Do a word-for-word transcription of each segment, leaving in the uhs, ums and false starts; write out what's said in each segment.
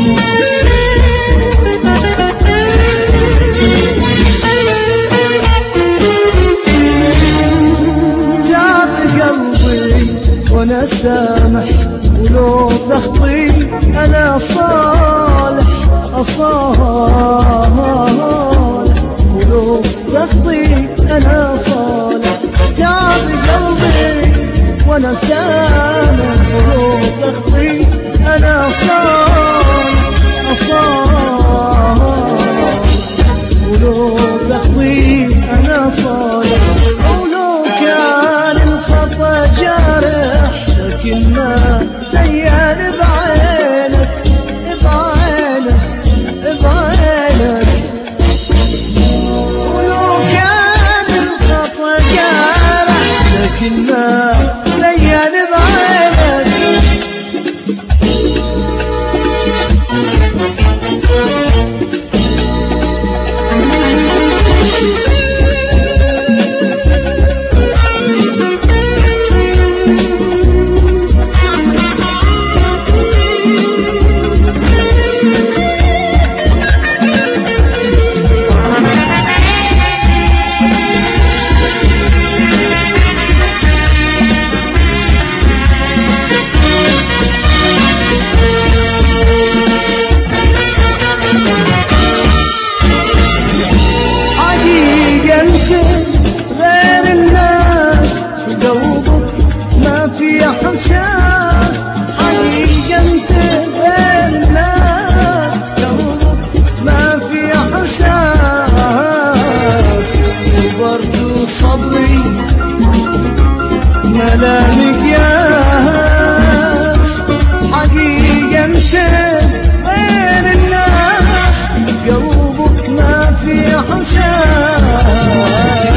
وانا سامح ولو تخطي انا صالح اصالح، ولو تخطي انا صالح. تعب قلبي وانا سامح ولو تخطي انا صالح اصالح، ولو تخطي انا صالح. ولو كان الخطا جارح لكن ما ليان بعينك بعينك بعينك. ولو كان الخطا جارح لكن ما ليان بعينك. غير الناس قلبك ما في احساس، حقيقة انت غير الناس قلبك ما في احساس. صبرت وصبري ما لا مقياس، حقيقة انت غير الناس قلبك ما في احساس.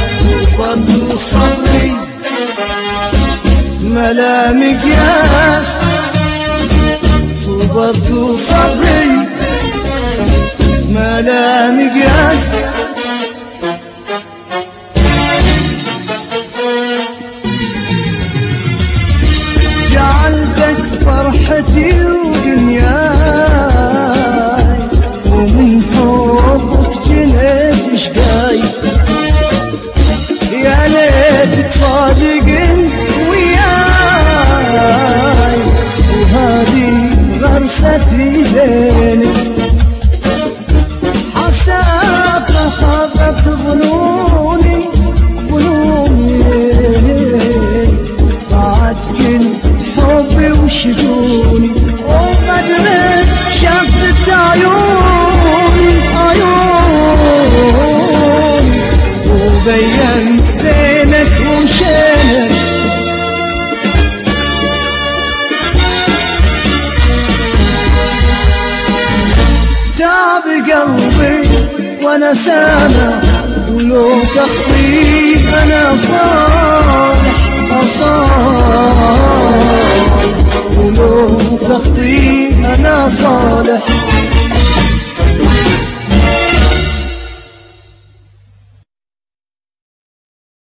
صبري ما لا مقياس، صبرت وصبري ما لا مقياس. جعلتك فرحتي ودنياي، ومن حبك جنيت شقاي. يا ليت تصادقن وياي وهذه غرستي بينك. حساك خافت ظنوني ظنوني بعد كل حبي وشجوني، وقدرت شافت عيوني عيوني وبينت زينك وشينك. تعب قلبي وانا سامح ولو تخطي انا صالح اصالح،